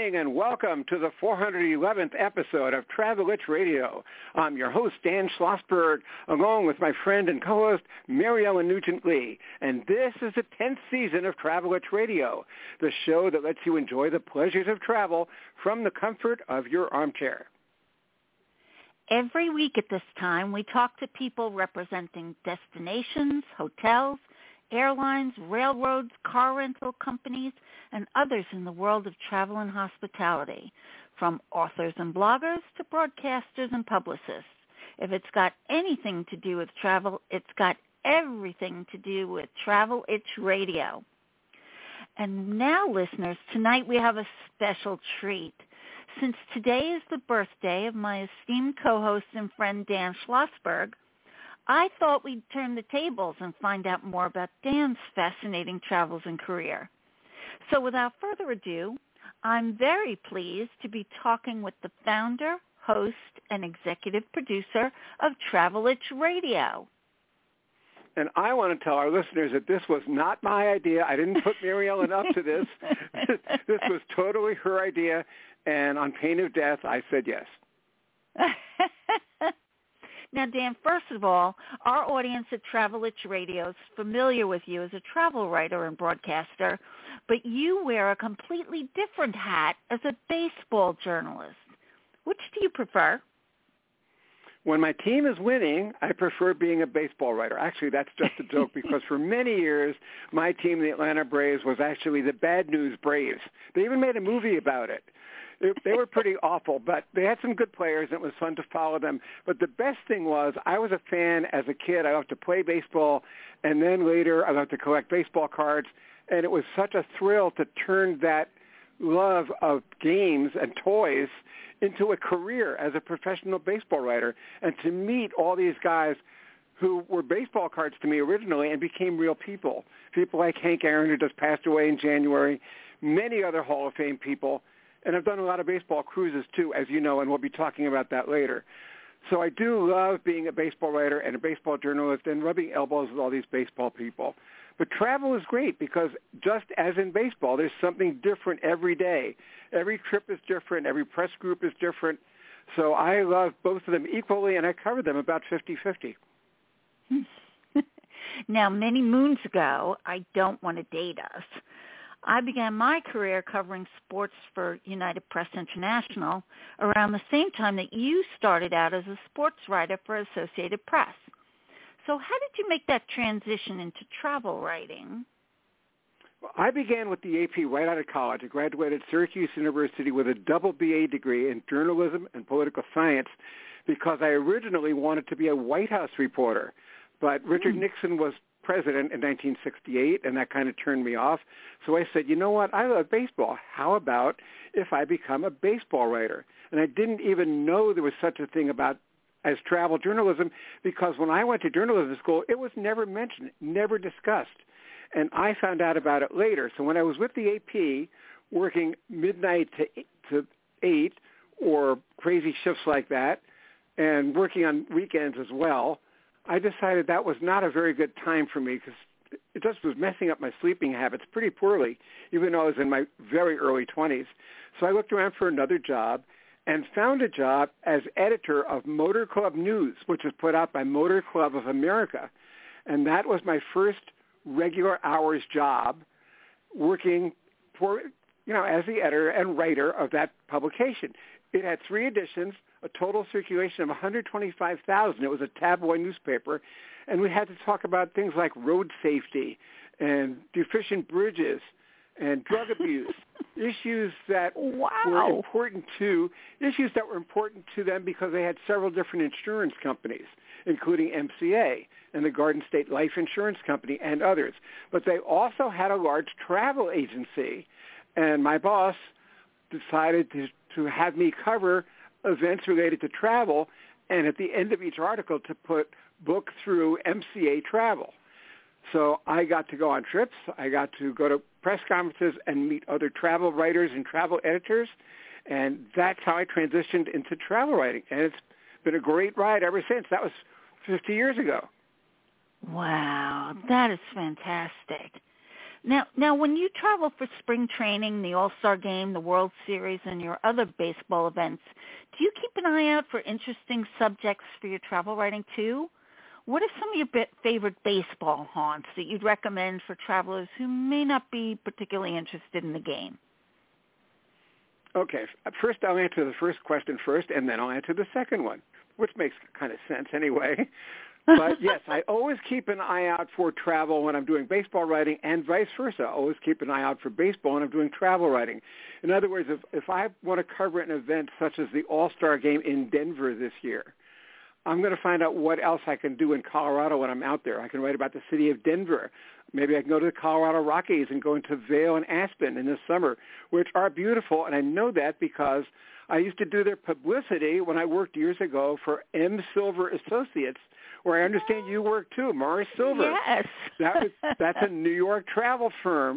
morning and welcome to the 411th episode of Travel Itch Radio. I'm your host, Dan Schlossberg, along with my friend and co-host, Mary Ellen Nugent-Lee. And this is the 10th season of Travel Itch Radio, the show that lets you enjoy the pleasures of travel from the comfort of your armchair. Every week at this time, we talk to people representing destinations, hotels, airlines, railroads, car rental companies, and others in the world of travel and hospitality, from authors and bloggers to broadcasters and publicists. If it's got anything to do with travel, it's got everything to do with Travel Itch Radio. And now, listeners, tonight we have a special treat. Since today is the birthday of my esteemed co-host and friend Dan Schlossberg, I thought we'd turn the tables and find out more about Dan's fascinating travels and career. So without further ado, I'm very pleased to be talking with the founder, host, and executive producer of Travel Itch Radio. And I want to tell our listeners that this was not my idea. I didn't put Mary Ellen up to this. This was totally her idea, and on pain of death, I said yes. Now, Dan, first of all, our audience at Travel Itch Radio is familiar with you as a travel writer and broadcaster, but you wear a completely different hat as a baseball journalist. Which do you prefer? When my team is winning, I prefer being a baseball writer. Actually, that's just a joke because for many years, my team, the Atlanta Braves, was actually the Bad News Braves. They even made a movie about it. They were pretty awful, but they had some good players, and it was fun to follow them. But the best thing was I was a fan as a kid. I loved to play baseball, and then later I loved to collect baseball cards, and it was such a thrill to turn that love of games and toys into a career as a professional baseball writer, and to meet all these guys who were baseball cards to me originally and became real people. People like Hank Aaron, who just passed away in January, many other Hall of Fame people. And I've done a lot of baseball cruises, too, as you know, and we'll be talking about that later. So I do love being a baseball writer and a baseball journalist and rubbing elbows with all these baseball people. But travel is great because just as in baseball, there's something different every day. Every trip is different. Every press group is different. So I love both of them equally, and I cover them about 50-50. Now, many moons ago, I don't want to date us, I began my career covering sports for United Press International around the same time that you started out as a sports writer for Associated Press. So how did you make that transition into travel writing? Well, I began with the AP right out of college. I graduated Syracuse University with a double BA degree in journalism and political science because I originally wanted to be a White House reporter. But Richard Nixon was president in 1968, and that kind of turned me off. So I said, you know what, I love baseball. How about if I become a baseball writer? And I didn't even know there was such a thing as travel journalism because when I went to journalism school, it was never mentioned, never discussed. And I found out about it later. So when I was with the AP, working midnight to 8 or crazy shifts like that, and working on weekends as well, I decided that was not a very good time for me because it just was messing up my sleeping habits pretty poorly, even though I was in my very early 20s. So I looked around for another job and found a job as editor of Motor Club News, which was put out by Motor Club of America. And that was my first regular hours job working for, as the editor and writer of that publication. It had 3 editions, a total circulation of 125,000. It was a tabloid newspaper, and we had to talk about things like road safety and deficient bridges and drug abuse, issues that were important to them because they had several different insurance companies, including MCA and the Garden State Life Insurance Company and others. But they also had a large travel agency, and my boss decided to have me cover events related to travel, and at the end of each article to put book through MCA travel. So I got to go on trips. I got to go to press conferences and meet other travel writers and travel editors, and that's how I transitioned into travel writing. And it's been a great ride ever since. That was 50 years ago. Wow, that is fantastic. Now, when you travel for spring training, the All-Star Game, the World Series, and your other baseball events, do you keep an eye out for interesting subjects for your travel writing too? What are some of your favorite baseball haunts that you'd recommend for travelers who may not be particularly interested in the game? Okay, first I'll answer the first question first, and then I'll answer the second one, which makes kind of sense anyway. But yes, I always keep an eye out for travel when I'm doing baseball writing, and vice versa. I always keep an eye out for baseball when I'm doing travel writing. In other words, if I want to cover an event such as the All-Star Game in Denver this year, I'm going to find out what else I can do in Colorado when I'm out there. I can write about the city of Denver. Maybe I can go to the Colorado Rockies and go into Vail and Aspen in the summer, which are beautiful, and I know that because I used to do their publicity when I worked years ago for M. Silver Associates, where I understand you work too, Morris Silver. Yes. That's a New York travel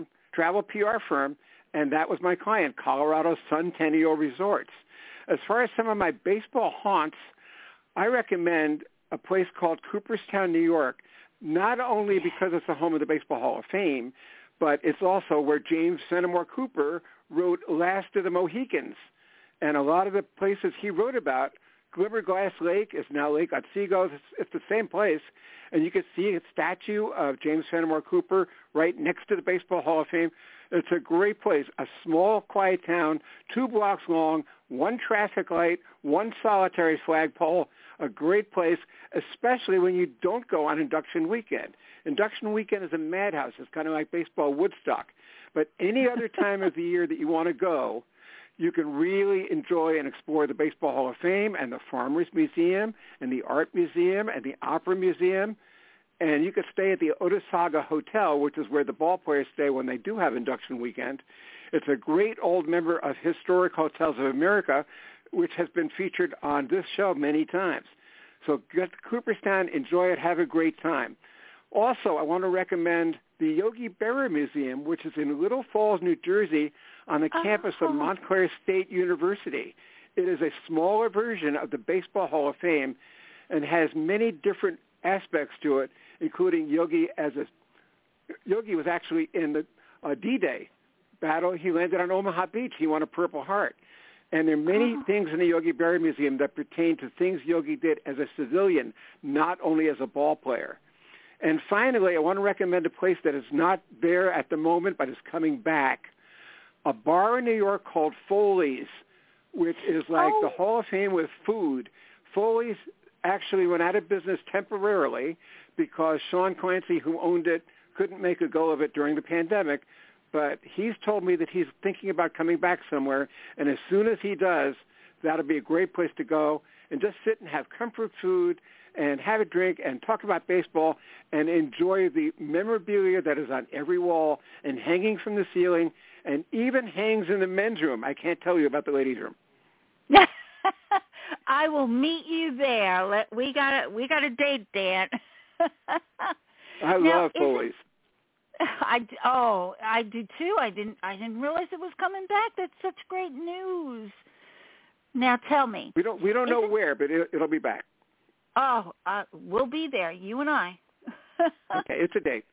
PR firm, and that was my client, Colorado Centennial Resorts. As far as some of my baseball haunts, I recommend a place called Cooperstown, New York, not only because it's the home of the Baseball Hall of Fame, but it's also where James Fenimore Cooper wrote Last of the Mohicans. And a lot of the places he wrote about, Glimmerglass Lake is now Lake Otsego. It's the same place. And you can see a statue of James Fenimore Cooper right next to the Baseball Hall of Fame. It's a great place, a small, quiet town, 2 blocks long, 1 traffic light, 1 solitary flagpole, a great place, especially when you don't go on induction weekend. Induction weekend is a madhouse. It's kind of like baseball Woodstock. But any other time of the year that you want to go, you can really enjoy and explore the Baseball Hall of Fame and the Farmers Museum and the Art Museum and the Opera Museum. And you could stay at the Otesaga Hotel, which is where the ball players stay when they do have induction weekend. It's a great old member of Historic Hotels of America, which has been featured on this show many times. So get to Cooperstown, enjoy it, have a great time. Also, I want to recommend the Yogi Berra Museum, which is in Little Falls, New Jersey, on the campus of Montclair State University. It is a smaller version of the Baseball Hall of Fame and has many different aspects to it, including Yogi was actually in the D-Day battle. He landed on Omaha Beach. He won a Purple Heart. And there are many things in the Yogi Berra Museum that pertain to things Yogi did as a civilian, not only as a ball player. And finally, I want to recommend a place that is not there at the moment but is coming back, a bar in New York called Foley's, which is like the Hall of Fame with food. Foley's actually went out of business temporarily because Sean Clancy, who owned it, couldn't make a go of it during the pandemic. But he's told me that he's thinking about coming back somewhere, and as soon as he does, that'll be a great place to go and just sit and have comfort food and have a drink and talk about baseball and enjoy the memorabilia that is on every wall and hanging from the ceiling and even hangs in the men's room. I can't tell you about the ladies' room. I will meet you there. We got a date, Dan. I love Foley's. I do too. I didn't realize it was coming back. That's such great news. Now tell me. We don't know where, but it'll be back. Oh, we'll be there, you and I. Okay, it's a date.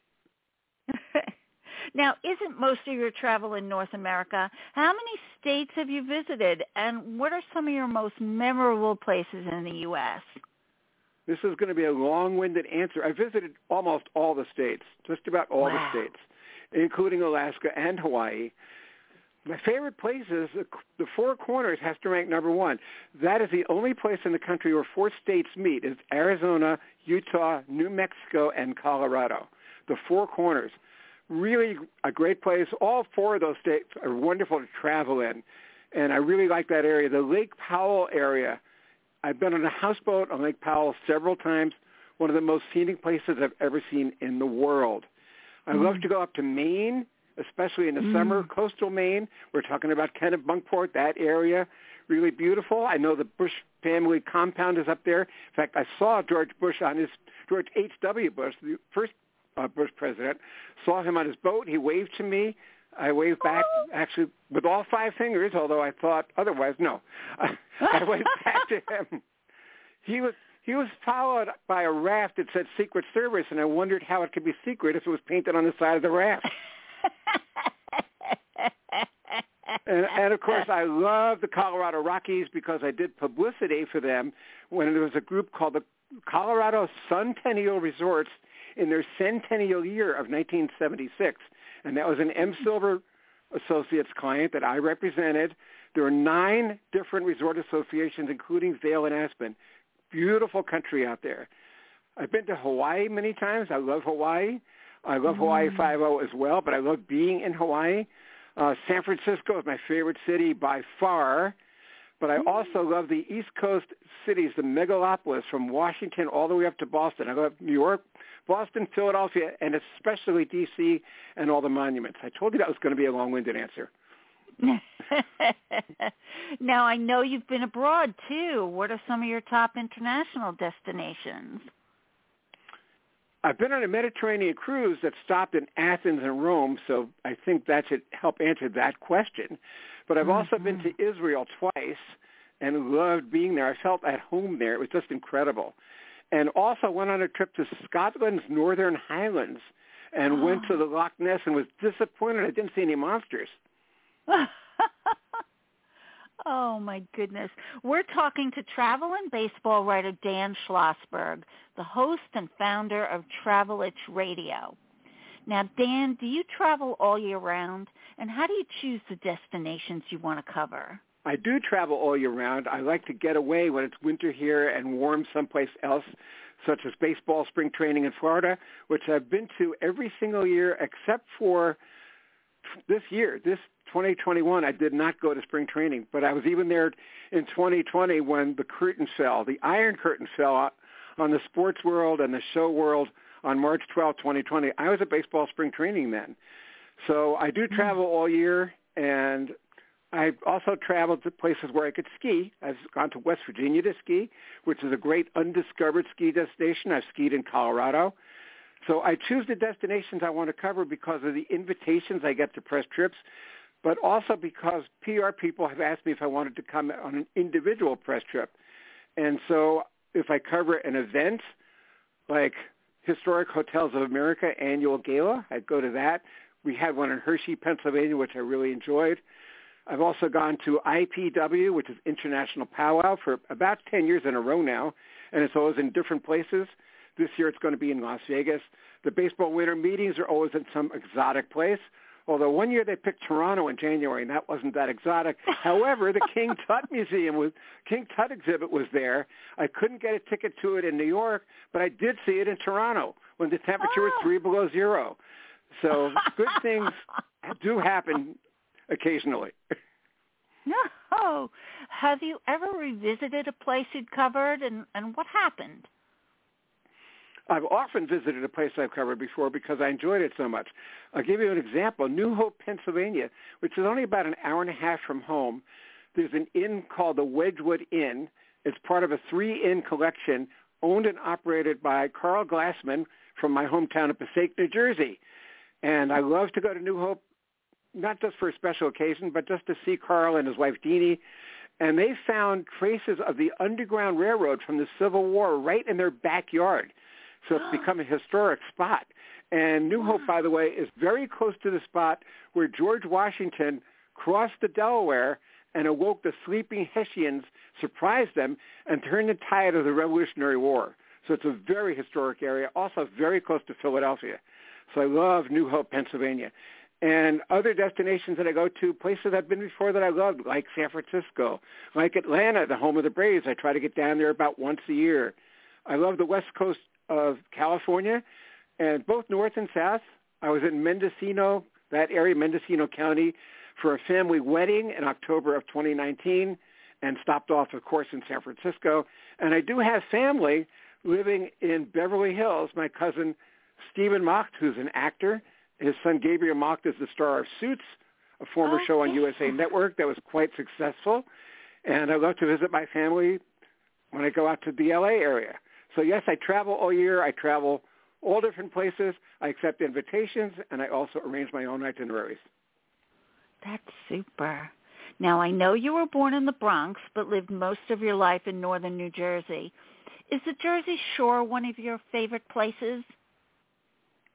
Now, isn't most of your travel in North America? How many states have you visited, and what are some of your most memorable places in the U.S.? This is going to be a long-winded answer. I visited almost all the states, just about all the states, including Alaska and Hawaii. My favorite places, the Four Corners has to rank number 1. That is the only place in the country where 4 states meet. It's Arizona, Utah, New Mexico, and Colorado. The Four Corners. Really a great place. All 4 of those states are wonderful to travel in, and I really like that area. The Lake Powell area, I've been on a houseboat on Lake Powell several times, one of the most scenic places I've ever seen in the world. I love to go up to Maine, especially in the summer, coastal Maine. We're talking about Kennebunkport, that area, really beautiful. I know the Bush family compound is up there. In fact, I saw George H.W. Bush, the first Bush president, saw him on his boat. He waved to me. I waved back, actually, with all 5 fingers, although I thought otherwise. No, I waved back to him. He was followed by a raft that said Secret Service, and I wondered how it could be secret if it was painted on the side of the raft. And of course, I love the Colorado Rockies because I did publicity for them when there was a group called the Colorado Centennial Resorts in their centennial year of 1976. And that was an M. Silver Associates client that I represented. There were 9 different resort associations, including Vail and Aspen. Beautiful country out there. I've been to Hawaii many times. I love Hawaii. I love Hawaii Five-0 as well, but I love being in Hawaii. San Francisco is my favorite city by far, but I also love the East Coast cities, the megalopolis from Washington all the way up to Boston. I love New York, Boston, Philadelphia, and especially D.C. and all the monuments. I told you that was going to be a long-winded answer. Now, I know you've been abroad, too. What are some of your top international destinations? I've been on a Mediterranean cruise that stopped in Athens and Rome, so I think that should help answer that question. But I've also been to Israel twice and loved being there. I felt at home there. It was just incredible. And also went on a trip to Scotland's Northern Highlands and went to the Loch Ness and was disappointed I didn't see any monsters. Oh, my goodness. We're talking to travel and baseball writer Dan Schlossberg, the host and founder of Travel Itch Radio. Now, Dan, do you travel all year round? And how do you choose the destinations you want to cover? I do travel all year round. I like to get away when it's winter here and warm someplace else, such as baseball spring training in Florida, which I've been to every single year except for this year. This 2021, I did not go to spring training, but I was even there in 2020 when the curtain fell, the Iron Curtain fell on the sports world and the show world on March 12, 2020. I was at baseball spring training then. So I do travel all year, and I've also traveled to places where I could ski. I've gone to West Virginia to ski, which is a great undiscovered ski destination. I've skied in Colorado. So I choose the destinations I want to cover because of the invitations I get to press trips, but also because PR people have asked me if I wanted to come on an individual press trip. And so if I cover an event like Historic Hotels of America Annual Gala, I'd go to that. We had one in Hershey, Pennsylvania, which I really enjoyed. I've also gone to IPW, which is International Powwow, for about 10 years in a row now, and it's always in different places. This year it's going to be in Las Vegas. The baseball winter meetings are always in some exotic place, although one year they picked Toronto in January, and that wasn't that exotic. However, the King Tut King Tut exhibit was there. I couldn't get a ticket to it in New York, but I did see it in Toronto when the temperature was 3 below zero. So good things do happen occasionally. No. Have you ever revisited a place you'd covered, and what happened? I've often visited a place I've covered before because I enjoyed it so much. I'll give you an example. New Hope, Pennsylvania, which is only about an hour and a half from home. There's an inn called the Wedgwood Inn. It's part of a 3-inn collection owned and operated by Carl Glassman from my hometown of Passaic, New Jersey. And I love to go to New Hope, not just for a special occasion, but just to see Carl and his wife, Deanie. And they found traces of the Underground Railroad from the Civil War right in their backyard. So it's become a historic spot. And New Hope, by the way, is very close to the spot where George Washington crossed the Delaware and awoke the sleeping Hessians, surprised them, and turned the tide of the Revolutionary War. So it's a very historic area, also very close to Philadelphia. So I love New Hope, Pennsylvania. And other destinations that I go to, places I've been before that I love, like San Francisco, like Atlanta, the home of the Braves. I try to get down there about once a year. I love the West Coast of California, and both north and south. I was in Mendocino, that area, Mendocino County, for a family wedding in October of 2019, and stopped off, of course, in San Francisco. And I do have family living in Beverly Hills. My cousin Stephen Macht, who's an actor. His son Gabriel Macht is the star of Suits, a former show on USA Network that was quite successful. And I love to visit my family when I go out to the LA area. So yes, I travel all year. I travel all different places. I accept invitations, and I also arrange my own itineraries. That's super. Now, I know you were born in the Bronx, but lived most of your life in northern New Jersey. Is the Jersey Shore one of your favorite places?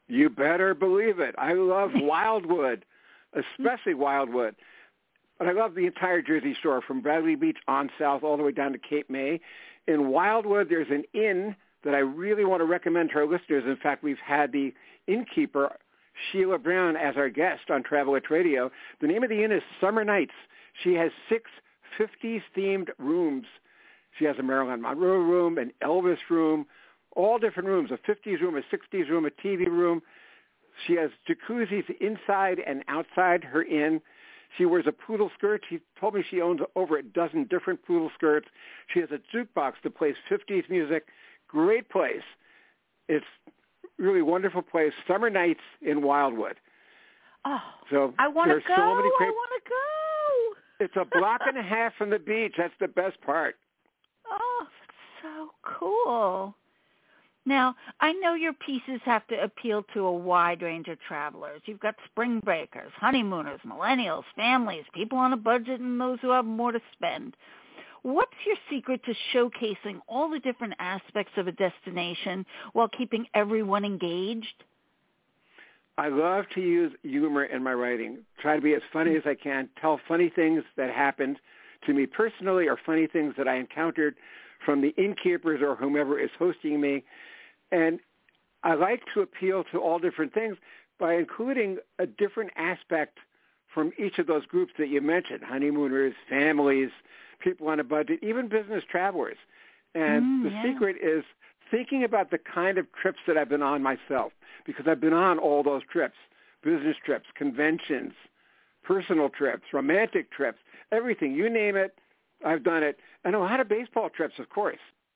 You better believe it. I love Wildwood, especially Wildwood. But I love the entire Jersey Shore, from Bradley Beach on south all the way down to Cape May. In Wildwood, there's an inn that I really want to recommend to our listeners. In fact, we've had the innkeeper, Sheila Brown, as our guest on Travel Itch Radio. The name of the inn is Summer Nights. She has 6 50s-themed rooms. She has a Marilyn Monroe room, an Elvis room, all different rooms, a 50s room, a 60s room, a TV room. She has jacuzzis inside and outside her inn. She wears a poodle skirt. She told me she owns over a dozen different poodle skirts. She has a jukebox that plays 50s music. Great place. It's really wonderful place. Summer Nights in Wildwood. Oh, so I want to go. So many I want to go. It's a block and a half from the beach. That's the best part. Oh, that's so cool. Now, I know your pieces have to appeal to a wide range of travelers. You've got spring breakers, honeymooners, millennials, families, people on a budget, and those who have more to spend. What's your secret to showcasing all the different aspects of a destination while keeping everyone engaged? I love to use humor in my writing. Try to be as funny as I can, tell funny things that happened to me personally or funny things that I encountered from the innkeepers or whomever is hosting me. And I like to appeal to all different things by including a different aspect from each of those groups that you mentioned, honeymooners, families, people on a budget, even business travelers. And the secret is thinking about the kind of trips that I've been on myself, because I've been on all those trips, business trips, conventions, personal trips, romantic trips, everything. You name it, I've done it. And a lot of baseball trips, of course.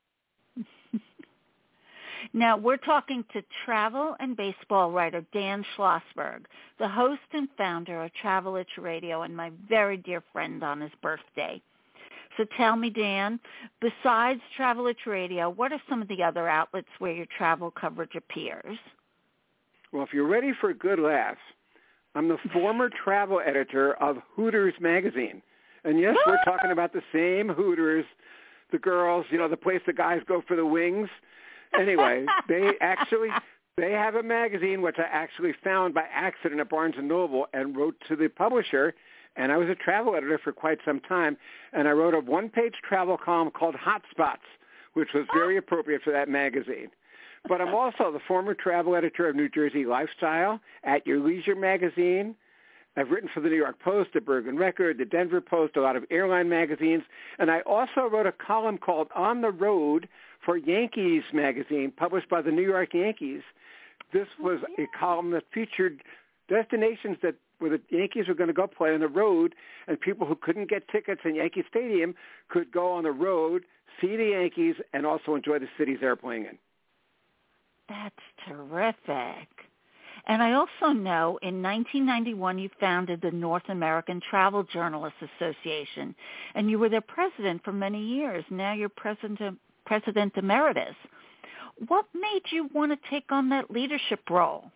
Now, we're talking to travel and baseball writer Dan Schlossberg, the host and founder of Travel Itch Radio, and my very dear friend on his birthday. So tell me, Dan, besides Travel Itch Radio, what are some of the other outlets where your travel coverage appears? Well, if you're ready for a good laugh, I'm the former travel editor of Hooters magazine. And yes, we're talking about the same Hooters, the girls, the place the guys go for the wings. Anyway, they have a magazine which I actually found by accident at Barnes & Noble and wrote to the publisher. And I was a travel editor for quite some time. And I wrote a one-page travel column called Hotspots, which was very appropriate for that magazine. But I'm also the former travel editor of New Jersey Lifestyle, At Your Leisure magazine. I've written for the New York Post, the Bergen Record, the Denver Post, a lot of airline magazines. And I also wrote a column called On the Road for Yankees magazine, published by the New York Yankees. This was a column that featured destinations where the Yankees were going to go play on the road, and people who couldn't get tickets in Yankee Stadium could go on the road, see the Yankees, and also enjoy the cities they were playing in. That's terrific. And I also know in 1991 you founded the North American Travel Journalists Association, and you were their president for many years. Now you're president emeritus. What made you want to take on that leadership role?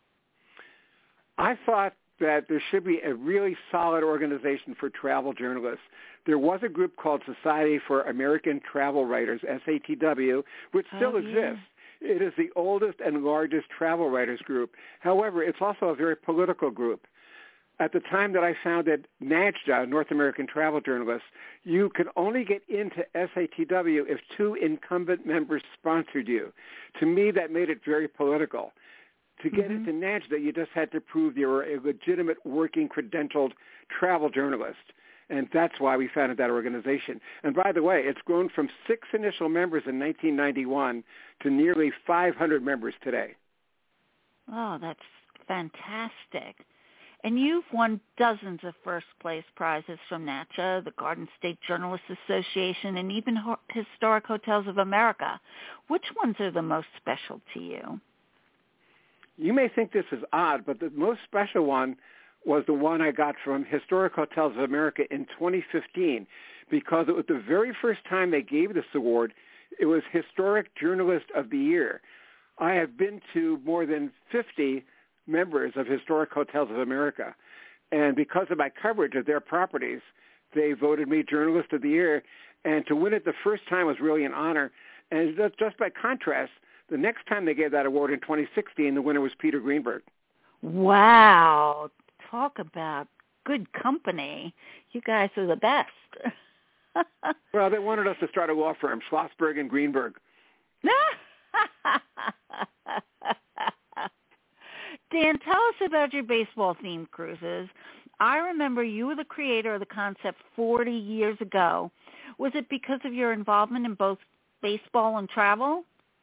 I thought that there should be a really solid organization for travel journalists. There was a group called Society for American Travel Writers, SATW, which still exists. It is the oldest and largest travel writers group. However, it's also a very political group. At the time that I founded NAJTA, North American Travel Journalists, you could only get into SATW if 2 incumbent members sponsored you. To me, that made it very political. To get into NAJTA, you just had to prove you were a legitimate, working, credentialed travel journalist. And that's why we founded that organization. And by the way, it's grown from 6 initial members in 1991 to nearly 500 members today. Oh, that's fantastic. And you've won dozens of first-place prizes from NAJTA, the Garden State Journalists Association, and even Historic Hotels of America. Which ones are the most special to you? You may think this is odd, but the most special one was the one I got from Historic Hotels of America in 2015, because it was the very first time they gave this award. It was Historic Journalist of the Year. I have been to more than 50 members of Historic Hotels of America, and because of my coverage of their properties, they voted me Journalist of the Year, and to win it the first time was really an honor. And just by contrast, The next time they gave that award in 2016, the winner was Peter Greenberg. Wow. Talk about good company. You guys are the best. Well, they wanted us to start a law firm, Schlossberg and Greenberg. Dan, tell us about your baseball-themed cruises. I remember you were the creator of the concept 40 years ago. Was it because of your involvement in both baseball and travel?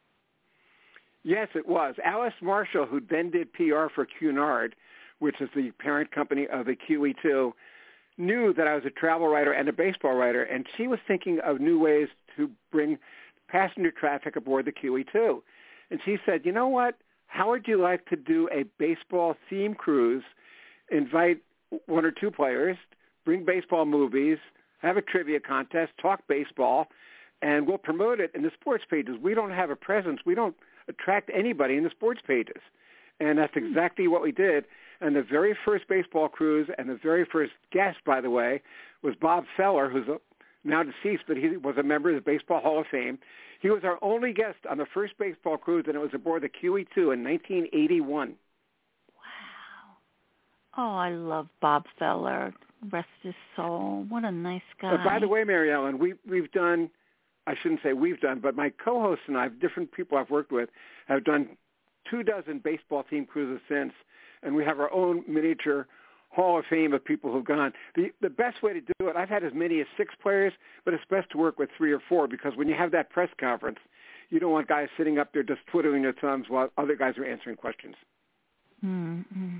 Yes, it was. Alice Marshall, who then did PR for Cunard, which is the parent company of the QE2, knew that I was a travel writer and a baseball writer, and she was thinking of new ways to bring passenger traffic aboard the QE2. And she said, you know what? How would you like to do a baseball-themed cruise, invite one or two players, bring baseball movies, have a trivia contest, talk baseball, and we'll promote it in the sports pages. We don't have a presence. We don't attract anybody in the sports pages. And that's exactly what we did. And the very first baseball cruise, and the very first guest, by the way, was Bob Feller, who's now deceased, but he was a member of the Baseball Hall of Fame. He was our only guest on the first baseball cruise, and it was aboard the QE2 in 1981. Wow. Oh, I love Bob Feller. Rest his soul. What a nice guy. By the way, Mary Ellen, we've done, I shouldn't say we've done, but my co-hosts and I, different people I've worked with, have done 24 baseball-themed cruises since, and we have our own miniature Hall of Fame of people who've gone. The best way to do it, I've had as many as 6 players, but it's best to work with 3 or 4 because when you have that press conference, you don't want guys sitting up there just twiddling their thumbs while other guys are answering questions. Mm-hmm.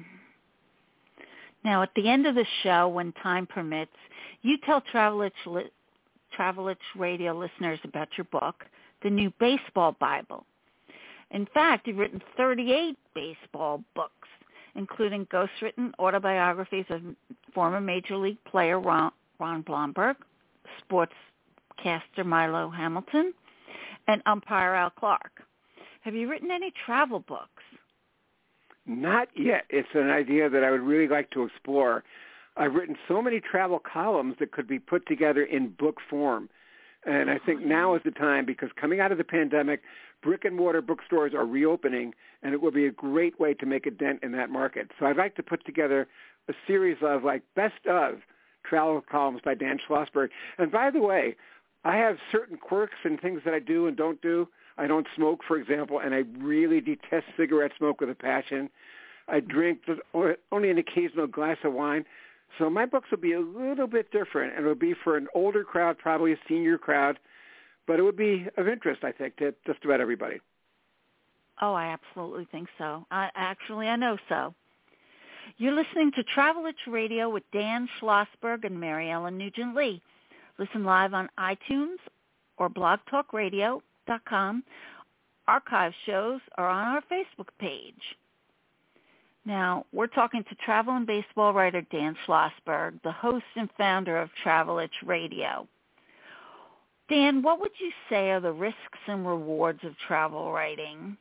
Now, at the end of the show, when time permits, you tell Travel Itch Radio listeners about your book, The New Baseball Bible. In fact, you've written 38 baseball books, including ghostwritten autobiographies of former Major League player Ron Blomberg, sportscaster Milo Hamilton, and umpire Al Clark. Have you written any travel books? Not yet. It's an idea that I would really like to explore. I've written so many travel columns that could be put together in book form. And I think now is the time because coming out of the pandemic, brick-and-mortar bookstores are reopening, and it will be a great way to make a dent in that market. So I'd like to put together a series of, like, best of travel columns by Dan Schlossberg. And by the way, I have certain quirks and things that I do and don't do. I don't smoke, for example, and I really detest cigarette smoke with a passion. I drink only an occasional glass of wine. So my books will be a little bit different, and it will be for an older crowd, probably a senior crowd, but it would be of interest, I think, to just about everybody. Oh, I absolutely think so. I know so. You're listening to Travel Itch Radio with Dan Schlossberg and Mary Ellen Nugent-Lee. Listen live on iTunes or blogtalkradio.com. Archive shows are on our Facebook page. Now, we're talking to travel and baseball writer Dan Schlossberg, the host and founder of Travel Itch Radio. Dan, what would you say are the risks and rewards of travel writing?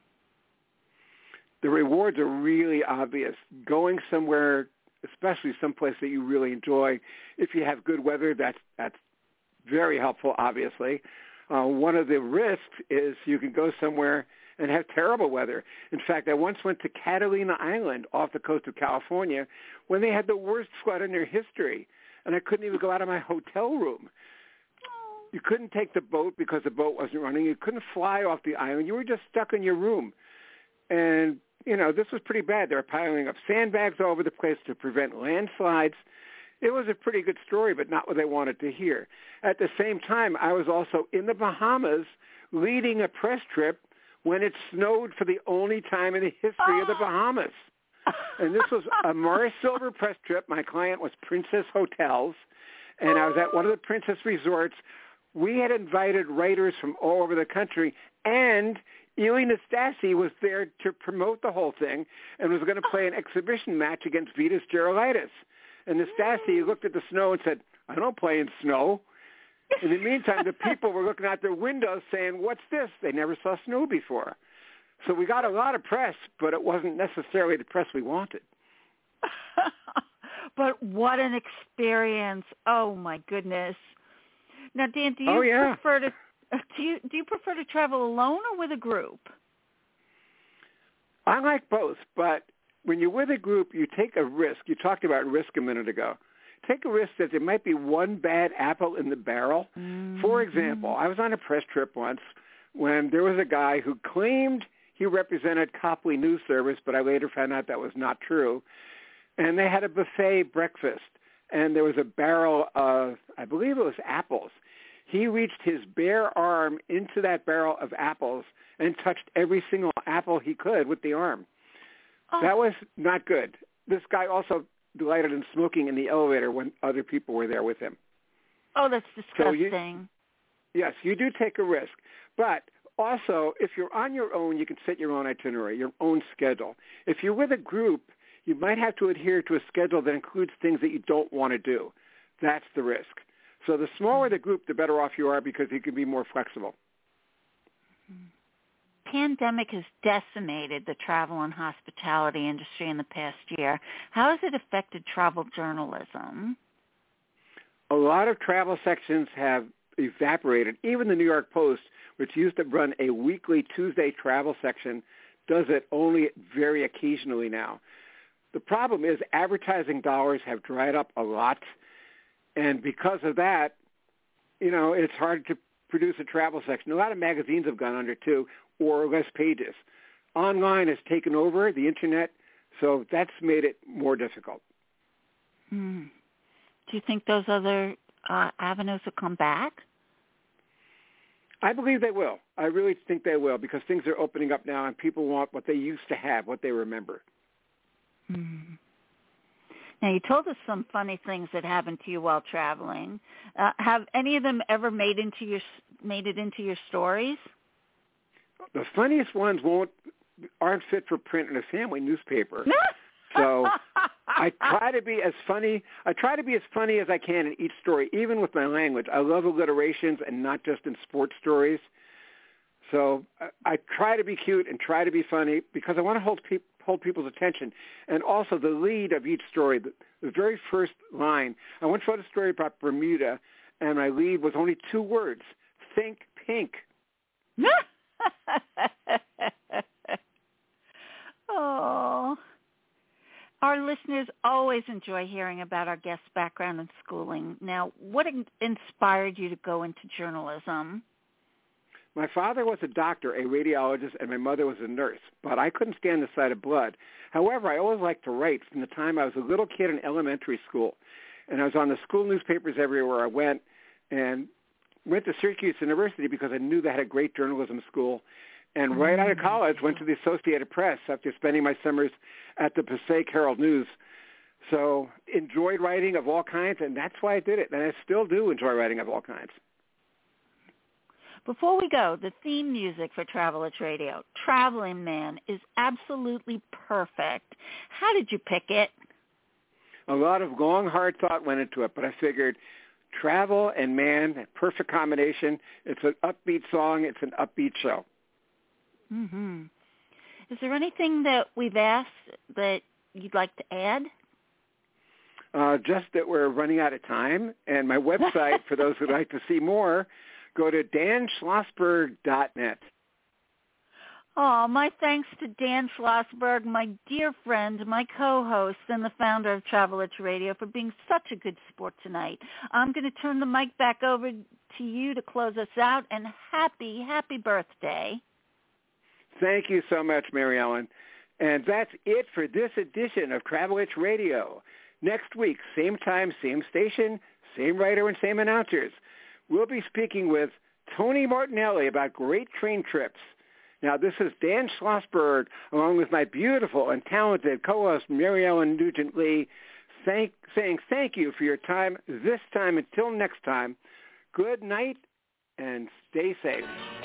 The rewards are really obvious. Going somewhere, especially someplace that you really enjoy, if you have good weather, that's very helpful, obviously. One of the risks is you can go somewhere and have terrible weather. In fact, I once went to Catalina Island off the coast of California when they had the worst flood in their history, and I couldn't even go out of my hotel room. You couldn't take the boat because the boat wasn't running. You couldn't fly off the island. You were just stuck in your room. And, you know, this was pretty bad. They were piling up sandbags all over the place to prevent landslides. It was a pretty good story, but not what they wanted to hear. At the same time, I was also in the Bahamas leading a press trip when it snowed for the only time in the history of the Bahamas. And this was a Morris Silver press trip. My client was Princess Hotels, and I was at one of the Princess Resorts. We had invited writers from all over the country, and Ely Nastasi was there to promote the whole thing and was going to play an exhibition match against Vitas Gerulaitis. And Nastasi looked at the snow and said, I don't play in snow. In the meantime, the people were looking out their windows saying, what's this? They never saw snow before. So we got a lot of press, but it wasn't necessarily the press we wanted. But what an experience. Oh, my goodness. Now, Dan, do you prefer to travel alone or with a group? I like both, but when you're with a group, you take a risk. You talked about risk a minute ago. Take a risk that there might be one bad apple in the barrel. Mm-hmm. For example, I was on a press trip once when there was a guy who claimed he represented Copley News Service, but I later found out that was not true. And they had a buffet breakfast, and there was a barrel of, I believe it was apples. He reached his bare arm into that barrel of apples and touched every single apple he could with the arm. Oh. That was not good. This guy also delighted in smoking in the elevator when other people were there with him. Oh, that's disgusting. Yes, you do take a risk. But also, if you're on your own, you can set your own itinerary, your own schedule. If you're with a group, you might have to adhere to a schedule that includes things that you don't want to do. That's the risk. So the smaller the group, the better off you are because you can be more flexible. Pandemic has decimated the travel and hospitality industry in the past year. How has it affected travel journalism? A lot of travel sections have evaporated. Even the New York Post, which used to run a weekly Tuesday travel section, does it only very occasionally now. The problem is advertising dollars have dried up a lot, and because of that, it's hard to produce a travel section. A lot of magazines have gone under too, or less pages. Online has taken over, the internet, so that's made it more difficult. Do you think those other avenues will come back? I believe they will. I really think they will because things are opening up now and people want what they used to have, what they remember. Now, you told us some funny things that happened to you while traveling. Have any of them ever made it into your stories? The funniest ones aren't fit for print in a family newspaper. So I try to be as funny as I can in each story, even with my language. I love alliterations and not just in sports stories. So I try to be cute and try to be funny because I want to hold people's attention. And also the lead of each story, the very first line. I once wrote a story about Bermuda, and my lead was only 2 words: think pink. Oh. Our listeners always enjoy hearing about our guests' background and schooling. Now, what inspired you to go into journalism? My father was a doctor, a radiologist, and my mother was a nurse, but I couldn't stand the sight of blood. However, I always liked to write from the time I was a little kid in elementary school, and I was on the school newspapers everywhere I went, and went to Syracuse University because I knew they had a great journalism school. And right out of college, went to the Associated Press after spending my summers at the Passaic Herald News. So enjoyed writing of all kinds, and that's why I did it. And I still do enjoy writing of all kinds. Before we go, the theme music for Travel Itch Radio, Traveling Man, is absolutely perfect. How did you pick it? A lot of long, hard thought went into it, but I figured travel and man, a perfect combination. It's an upbeat song. It's an upbeat show. Mm-hmm. Is there anything that we've asked that you'd like to add? Just that we're running out of time. And my website, for those who'd like to see more, go to danschlossberg.net. Oh, my thanks to Dan Schlossberg, my dear friend, my co-host, and the founder of Travel Itch Radio for being such a good sport tonight. I'm going to turn the mic back over to you to close us out, and happy birthday. Thank you so much, Mary Ellen. And that's it for this edition of Travel Itch Radio. Next week, same time, same station, same writer, and same announcers. We'll be speaking with Tony Martinelli about great train trips. Now, this is Dan Schlossberg, along with my beautiful and talented co-host, Mary Ellen Nugent-Lee, saying thank you for your time this time. Until next time, good night and stay safe.